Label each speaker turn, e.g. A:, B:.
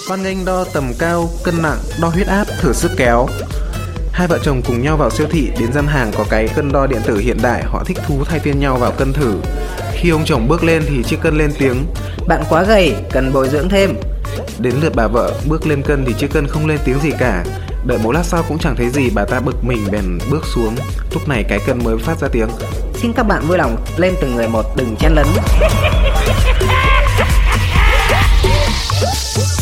A: Hoan nghênh đo tầm cao, cân nặng, đo huyết áp, thử sức kéo. Hai vợ chồng cùng nhau vào siêu thị, đến gian hàng có cái cân đo điện tử hiện đại, họ thích thú thay phiên nhau vào cân thử. Khi ông chồng bước lên thì chiếc cân lên tiếng:
B: "Bạn quá gầy, cần bồi dưỡng thêm."
A: Đến lượt bà vợ bước lên cân thì chiếc cân không lên tiếng gì cả. Đợi một lát sau cũng chẳng thấy gì, bà ta bực mình bèn bước xuống. Lúc này cái cân mới phát ra tiếng:
B: "Xin các bạn vui lòng lên từng người một, đừng chen lấn."